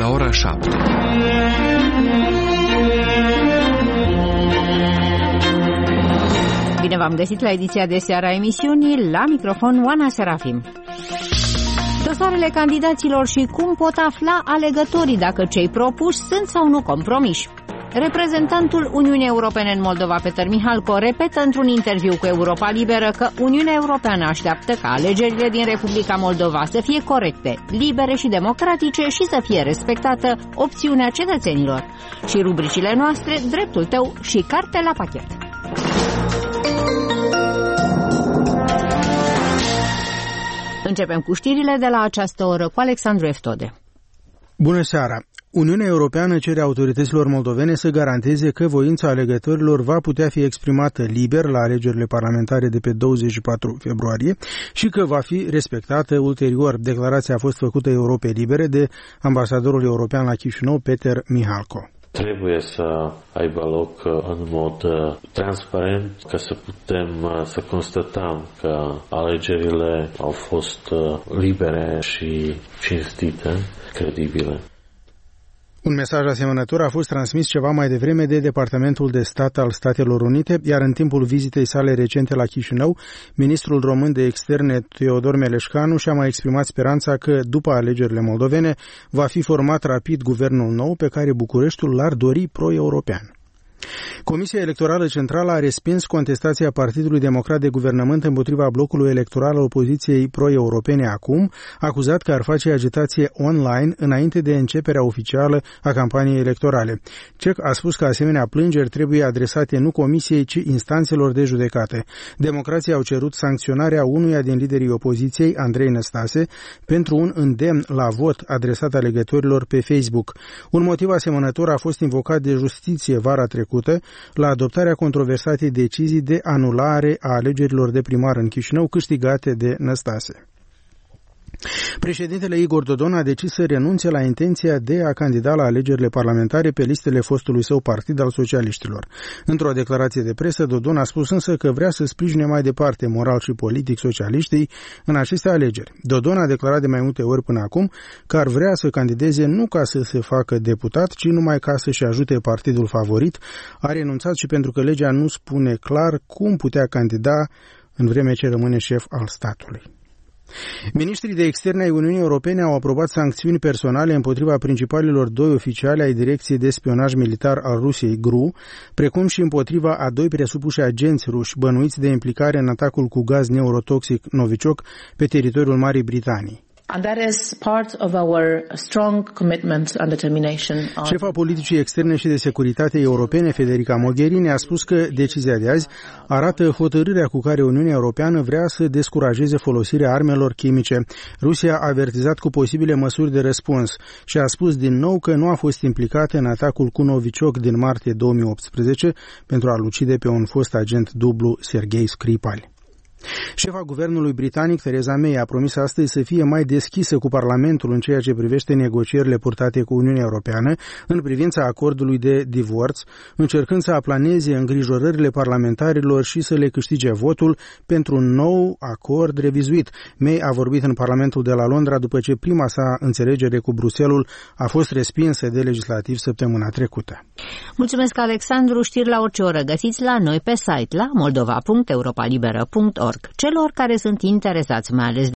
la ora 7. Bine v-am găsit la ediția de seară a emisiunii, la microfon Oana Serafim. Dosarele candidaților și cum pot afla alegătorii dacă cei propuși sunt sau nu compromiși. Reprezentantul Uniunii Europene în Moldova, Peter Mihalko, repetă într-un interviu cu Europa Liberă că Uniunea Europeană așteaptă ca alegerile din Republica Moldova să fie corecte, libere și democratice și să fie respectată opțiunea cetățenilor. Și rubricile noastre, Dreptul tău și Carte la pachet. Începem cu știrile de la această oră cu Alexandru Eftode. Bună seara! Uniunea Europeană cere autorităților moldovene să garanteze că voința alegătorilor va putea fi exprimată liber la alegerile parlamentare de pe 24 februarie și că va fi respectată ulterior. Declarația a fost făcută Europei Libere de ambasadorul european la Chișinău, Peter Mihalko. Trebuie să aibă loc în mod transparent ca să putem să constatăm că alegerile au fost libere și cinstite, credibile. Un mesaj asemănător a fost transmis ceva mai devreme de Departamentul de Stat al Statelor Unite, iar în timpul vizitei sale recente la Chișinău, ministrul român de externe Teodor Meleșcanu și-a mai exprimat speranța că, după alegerile moldovene, va fi format rapid guvernul nou pe care Bucureștiul l-ar dori pro-european. Comisia Electorală Centrală a respins contestația Partidului Democrat de Guvernământ împotriva blocului electoral al opoziției pro-europene acum, acuzat că ar face agitație online înainte de începerea oficială a campaniei electorale. CEC a spus că asemenea plângeri trebuie adresate nu Comisiei, ci instanțelor de judecată. Democrații au cerut sancționarea unuia din liderii opoziției, Andrei Năstase, pentru un îndemn la vot adresat alegătorilor pe Facebook. Un motiv asemănător a fost invocat de justiție vara trecută la adoptarea controversatei decizii de anulare a alegerilor de primar în Chișinău câștigate de Năstase. Președintele Igor Dodon a decis să renunțe la intenția de a candida la alegerile parlamentare pe listele fostului său partid al socialiștilor. Într-o declarație de presă, Dodon a spus însă că vrea să sprijine mai departe moral și politic socialiștii în aceste alegeri. Dodon a declarat de mai multe ori până acum că ar vrea să candideze nu ca să se facă deputat, ci numai ca să-și ajute partidul favorit. A renunțat și pentru că legea nu spune clar cum putea candida în vreme ce rămâne șef al statului. Ministrii de externe ai Uniunii Europene au aprobat sancțiuni personale împotriva principalilor doi oficiali ai Direcției de Spionaj Militar al Rusiei, GRU, precum și împotriva a doi presupuși agenți ruși bănuiți de implicare în atacul cu gaz neurotoxic Novichok pe teritoriul Marii Britanii. And that is part of our strong commitment and determination. Șefa politicii externe și de securitate europene, Federica Mogherini, a spus că decizia de azi arată hotărârea cu care Uniunea Europeană vrea să descurajeze folosirea armelor chimice. Rusia a avertizat cu posibile măsuri de răspuns și a spus din nou că nu a fost implicată în atacul cu Novichok din martie 2018 pentru a-l ucide pe un fost agent dublu, Sergei Skripal. Șefa guvernului britanic, Theresa May, a promis astăzi să fie mai deschisă cu Parlamentul în ceea ce privește negocierile purtate cu Uniunea Europeană în privința acordului de divorț, încercând să aplaneze îngrijorările parlamentarilor și să le câștige votul pentru un nou acord revizuit. May a vorbit în Parlamentul de la Londra după ce prima sa înțelegere cu Bruxelles a fost respinsă de legislativ săptămâna trecută. Mulțumesc, Alexandru. Știri la orice oră găsiți la noi pe site la moldova.europalibera.org. Celor care sunt interesați mai ales